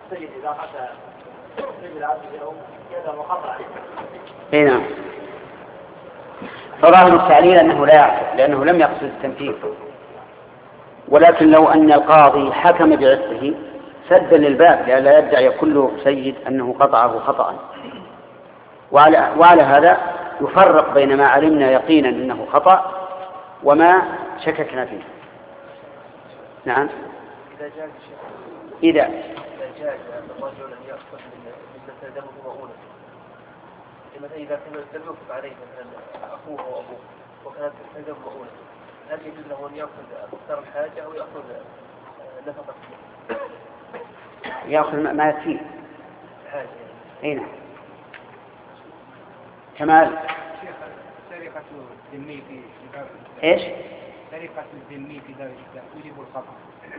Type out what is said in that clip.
السيد إذا أتى رجل العبد يده خطأ. اي نعم. فظاهر التعليل أنه لا يعقل لأنه لم يقصد التنفيذ، ولكن لو أن القاضي حكم بعتقه سدا للباب لئلا يدعي كل سيد أنه قطعه خطأ. وعلى هذا يفرق بين ما علمنا يقينا أنه خطأ وما شككنا فيه. نعم. إذا جاز الرجل أن يأخذ من تلزمه مؤونة، مثلا إذا كان لم يكتب عليه مثلا أخوه أو أبوه وكانت تلزمه مؤونة، هل يجوز له أن يأخذ مقدار الحاجة أو يأخذ نفقة؟ يأخذ ما يكفيه حاجة. أي نعم. كمال. سرقة الذمي في دار إيش؟ سرقة الذمي في دار الإسلام يجب الخطأ.